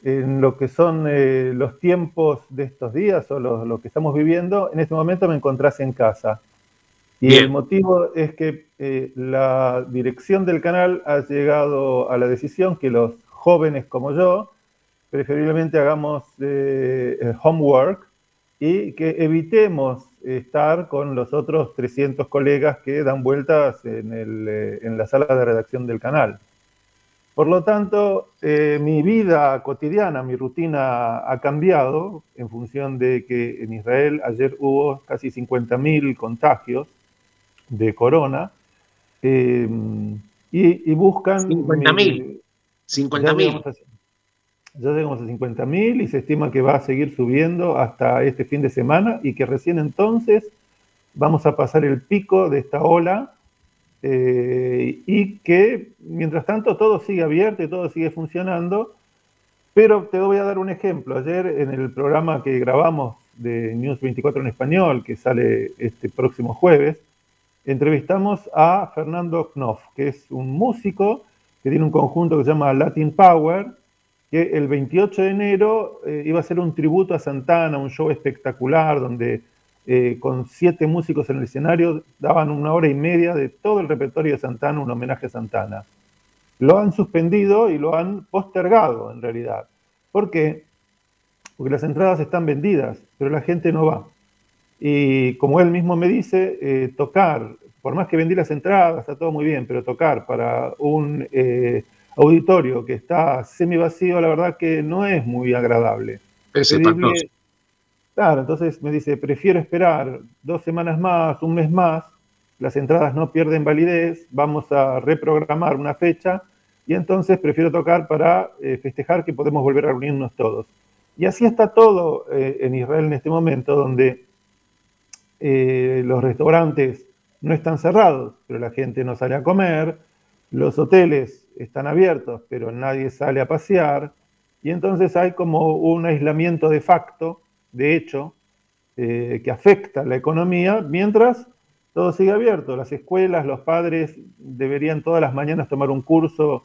en lo que son los tiempos de estos días o lo que estamos viviendo, en este momento me encontrás en casa. Y Bien. el motivo es que la dirección del canal ha llegado a la decisión que los jóvenes como yo, preferiblemente hagamos homework y que evitemos estar con los otros 300 colegas que dan vueltas en la sala de redacción del canal. Por lo tanto, mi vida cotidiana, mi rutina ha cambiado en función de que en Israel ayer hubo casi 50.000 contagios de corona y buscan... 50.000. 50.000. Ya llegamos a 50.000 y se estima que va a seguir subiendo hasta este fin de semana y que recién entonces vamos a pasar el pico de esta ola y que mientras tanto todo sigue abierto y todo sigue funcionando. Pero te voy a dar un ejemplo. Ayer en el programa que grabamos de News 24 en español, que sale este próximo jueves, entrevistamos a Fernando Knopf, que es un músico que tiene un conjunto que se llama Latin Power, que el 28 de enero iba a ser un tributo a Santana, un show espectacular donde con 7 músicos en el escenario daban 1 hora y media de todo el repertorio de Santana, un homenaje a Santana. Lo han suspendido y lo han postergado en realidad. ¿Por qué? Porque las entradas están vendidas, pero la gente no va. Y como él mismo me dice, tocar, por más que vendí las entradas, está todo muy bien, pero tocar para un auditorio que está semi vacío, la verdad que no es muy agradable. Es espantoso. Claro, entonces me dice, prefiero esperar 2 semanas más, un mes más, las entradas no pierden validez, vamos a reprogramar una fecha y entonces prefiero tocar para festejar que podemos volver a reunirnos todos. Y así está todo en Israel en este momento, donde los restaurantes no están cerrados, pero la gente no sale a comer, los hoteles están abiertos, pero nadie sale a pasear, y entonces hay como un aislamiento de facto, de hecho, que afecta a la economía, mientras todo sigue abierto. Las escuelas, los padres deberían todas las mañanas tomar un curso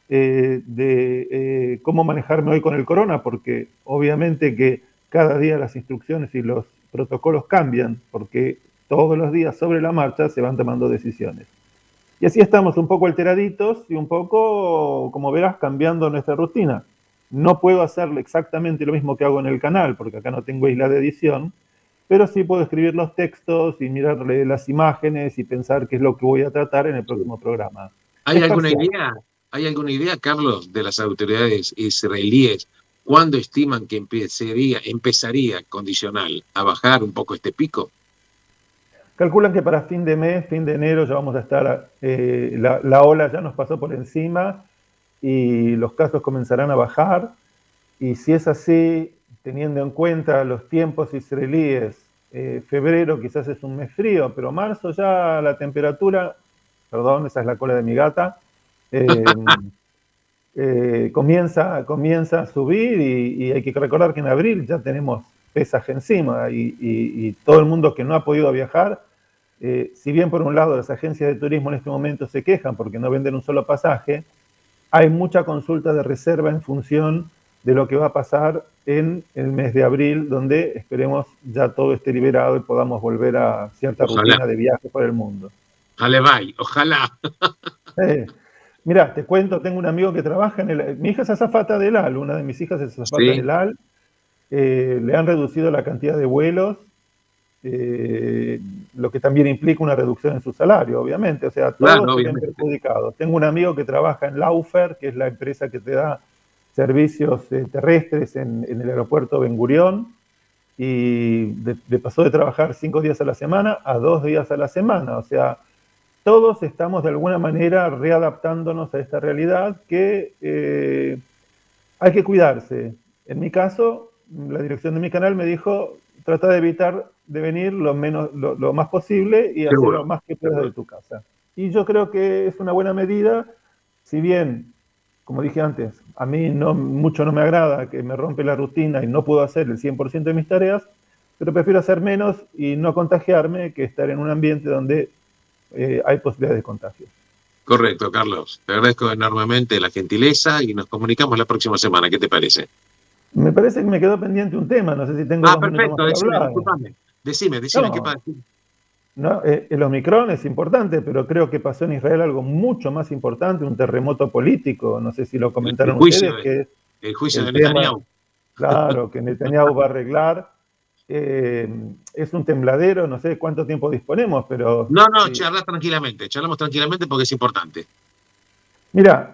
de cómo manejarme hoy con el corona, porque obviamente que cada día las instrucciones y los protocolos cambian, porque todos los días sobre la marcha se van tomando decisiones. Y así estamos un poco alteraditos y un poco, como verás, cambiando nuestra rutina. No puedo hacer exactamente lo mismo que hago en el canal, porque acá no tengo isla de edición, pero sí puedo escribir los textos y mirarle las imágenes y pensar qué es lo que voy a tratar en el próximo programa. ¿Hay alguna idea, Carlos, de las autoridades israelíes cuándo estiman que empezaría condicional a bajar un poco este pico? Calculan que para fin de mes, fin de enero, ya vamos a estar, la ola ya nos pasó por encima y los casos comenzarán a bajar. Y si es así, teniendo en cuenta los tiempos israelíes, febrero quizás es un mes frío, pero marzo ya la temperatura, perdón, esa es la cola de mi gata, comienza a subir y hay que recordar que en abril ya tenemos pesaje encima y todo el mundo que no ha podido viajar, si bien por un lado las agencias de turismo en este momento se quejan porque no venden un solo pasaje, hay mucha consulta de reserva en función de lo que va a pasar en el mes de abril, donde esperemos ya todo esté liberado y podamos volver a cierta rutina de viaje por el mundo. Ojalá. Mira, te cuento, tengo un amigo que trabaja mi hija es azafata del AL, una de mis hijas es azafata del AL, le han reducido la cantidad de vuelos, lo que también implica una reducción en su salario, obviamente, o sea, todos se ven perjudicados. Tengo un amigo que trabaja en Laufer, que es la empresa que te da servicios terrestres en el aeropuerto Ben Gurión, y pasó de trabajar 5 días a la semana a 2 días a la semana, o sea, todos estamos de alguna manera readaptándonos a esta realidad que hay que cuidarse. En mi caso, la dirección de mi canal me dijo, trata de evitar de venir lo más posible y hacer lo más que puedas de tu casa. Y yo creo que es una buena medida, si bien, como dije antes, a mí mucho no me agrada, que me rompe la rutina y no puedo hacer el 100% de mis tareas, pero prefiero hacer menos y no contagiarme que estar en un ambiente donde hay posibilidades de contagio. Correcto, Carlos. Te agradezco enormemente la gentileza y nos comunicamos la próxima semana. ¿Qué te parece? Me parece que me quedó pendiente un tema, no sé si tengo 2 minutos más Perfecto, para decime, hablar. discúlpame. Decime, ¿qué No, pasa? no, el Omicron es importante, pero creo que pasó en Israel algo mucho más importante, un terremoto político, no sé si lo El comentaron juicio ustedes, que es el juicio de el tema, Netanyahu. claro, que Netanyahu va a arreglar. Es un tembladero, no sé cuánto tiempo disponemos, pero No, no, charlamos tranquilamente porque es importante. mira,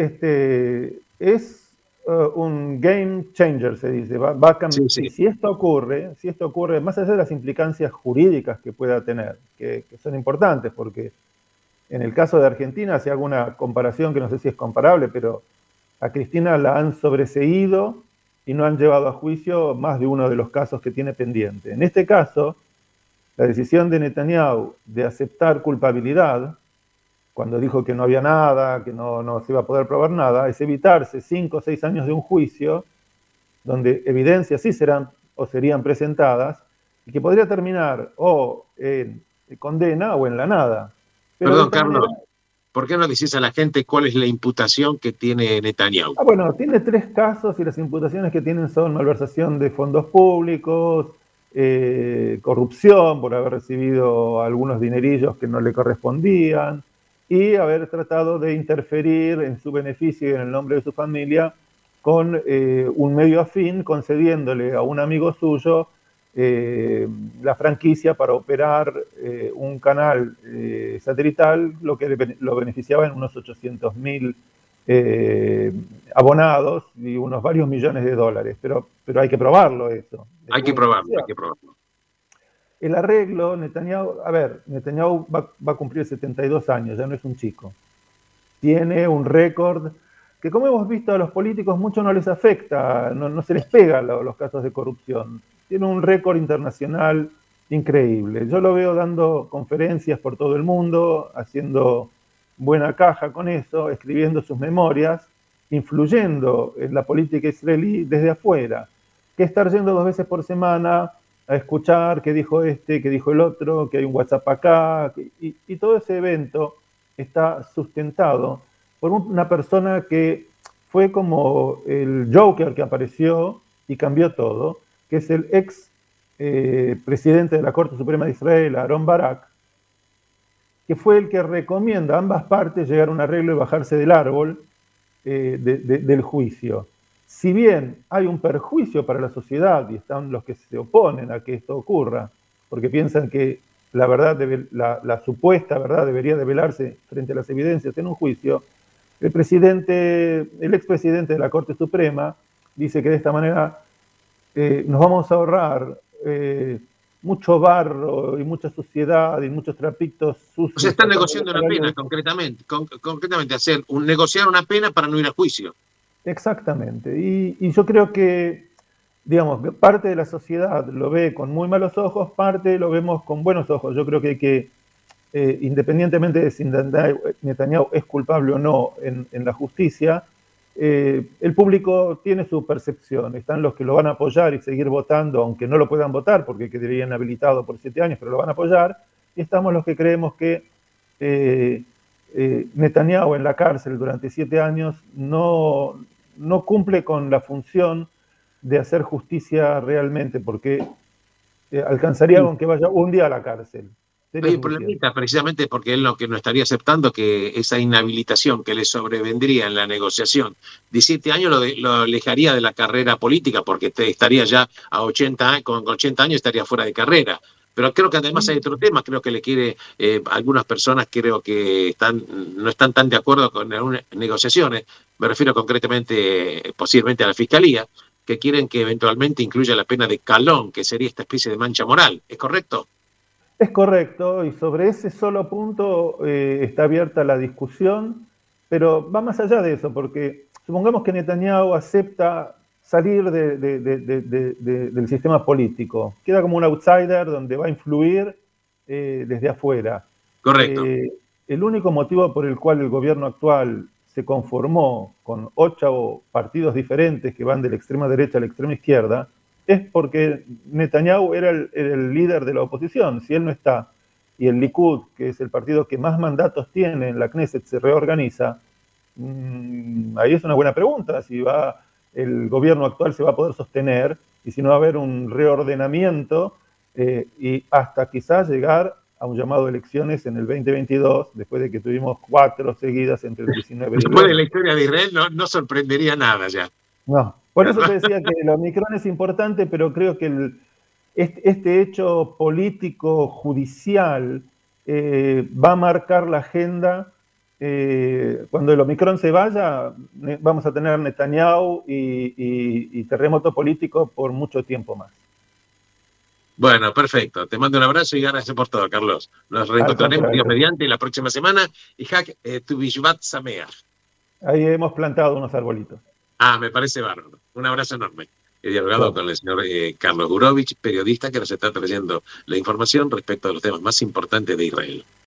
es un game changer, se dice. Sí, sí. Si esto ocurre, más allá de las implicancias jurídicas que pueda tener, que son importantes, porque en el caso de Argentina, si hago una comparación que no sé si es comparable, pero a Cristina la han sobreseído y no han llevado a juicio más de uno de los casos que tiene pendiente. En este caso, la decisión de Netanyahu de aceptar culpabilidad, cuando dijo que no había nada, que no se iba a poder probar nada, es evitarse 5 o 6 años de un juicio donde evidencias sí serán o serían presentadas y que podría terminar o en condena o en la nada. Pero de Perdón, esta manera, Carlos, ¿por qué no decís a la gente cuál es la imputación que tiene Netanyahu? bueno, tiene 3 casos y las imputaciones que tienen son malversación de fondos públicos, corrupción por haber recibido algunos dinerillos que no le correspondían y haber tratado de interferir en su beneficio y en el nombre de su familia con un medio afín, concediéndole a un amigo suyo la franquicia para operar un canal satelital, lo que lo beneficiaba en unos 800.000 abonados y unos varios millones de dólares, pero hay que probarlo eso. Hay que probarlo, hay que probarlo. El arreglo, Netanyahu, a ver, Netanyahu va a cumplir 72 años, ya no es un chico. Tiene un récord que, como hemos visto, a los políticos mucho no les afecta, no se les pega los casos de corrupción. Tiene un récord internacional increíble. Yo lo veo dando conferencias por todo el mundo, haciendo buena caja con eso, escribiendo sus memorias, influyendo en la política israelí desde afuera, que estar yendo 2 veces por semana a escuchar qué dijo este, qué dijo el otro, que hay un WhatsApp acá, y todo ese evento está sustentado por una persona que fue como el Joker que apareció y cambió todo, que es el ex presidente de la Corte Suprema de Israel, Aarón Barak, que fue el que recomienda a ambas partes llegar a un arreglo y bajarse del árbol del juicio. Si bien hay un perjuicio para la sociedad y están los que se oponen a que esto ocurra, porque piensan que la verdad, la supuesta verdad debería develarse frente a las evidencias en un juicio, el expresidente de la Corte Suprema dice que de esta manera nos vamos a ahorrar mucho barro y mucha suciedad y muchos trapitos O sea, sucios están sacando negociando a una la pena, luz. concretamente negociar una pena para no ir a juicio. Exactamente. Y yo creo que, digamos, parte de la sociedad lo ve con muy malos ojos, parte lo vemos con buenos ojos. Yo creo que hay que, independientemente de si Netanyahu es culpable o no en la justicia, el público tiene su percepción. Están los que lo van a apoyar y seguir votando, aunque no lo puedan votar porque quedarían habilitados por 7 años, pero lo van a apoyar. Y estamos los que creemos que Netanyahu en la cárcel durante 7 años no cumple con la función de hacer justicia realmente, porque alcanzaría Sí. con que vaya un día a la cárcel. Sería Hay un suficiente. problemita precisamente porque él lo que no estaría aceptando que esa inhabilitación que le sobrevendría en la negociación de 7 años lo alejaría de la carrera política porque estaría ya a 80, con 80 años estaría fuera de carrera. Pero creo que además hay otro tema, creo que le quiere, algunas personas creo que no están tan de acuerdo con algunas negociaciones, me refiero concretamente, posiblemente a la Fiscalía, que quieren que eventualmente incluya la pena de calón, que sería esta especie de mancha moral. ¿Es correcto? Es correcto, y sobre ese solo punto está abierta la discusión, pero va más allá de eso, porque supongamos que Netanyahu acepta salir del sistema político, queda como un outsider donde va a influir desde afuera. Correcto. Eh, el único motivo por el cual el gobierno actual se conformó con 8 partidos diferentes que van de la extrema derecha a la extrema izquierda es porque Netanyahu era el líder de la oposición. Si él no está y el Likud, que es el partido que más mandatos tiene en la Knesset, se reorganiza, ahí es una buena pregunta si va el gobierno actual se va a poder sostener y si no va a haber un reordenamiento y hasta quizás llegar a un llamado de elecciones en el 2022, después de que tuvimos 4 seguidas entre el 19 y el 20. Después de la historia de Israel no sorprendería nada ya. No, por eso te decía que el Omicron es importante, pero creo que este hecho político, judicial, va a marcar la agenda. Cuando el Omicron se vaya, vamos a tener Netanyahu y terremoto político por mucho tiempo más. Bueno, perfecto. Te mando un abrazo y gracias por todo, Carlos. Nos reencontraremos Dios mediante la próxima semana. Y Hak tu Bishvat Sameach. Ahí hemos plantado unos arbolitos. Me parece bárbaro. Un abrazo enorme. He dialogado con el señor Carlos Gurevich, periodista que nos está trayendo la información respecto a los temas más importantes de Israel.